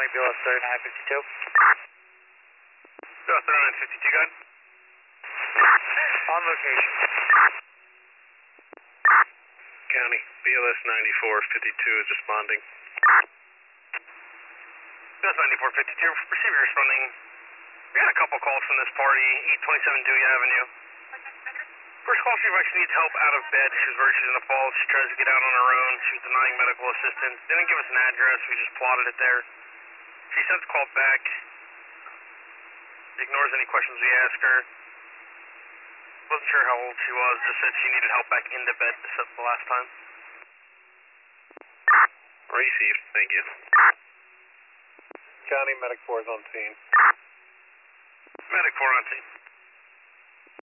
County BLS 3952. BLS 3952, go ahead. On location. County BLS 9452 is responding. BLS 9452, receive your responding. We had a couple calls from this party, 827 Dewey Avenue. First call, she actually needs help out of bed. She's in a fall. She tries to get out on her own. She was denying medical assistance. Didn't give us an address. We just plotted it there. She since called back. Ignores any questions we asked her. Wasn't sure how old she was. Just said she needed help back into bed except the last time. Received. Thank you. County Medic 4 is on scene. Medic 4 on scene.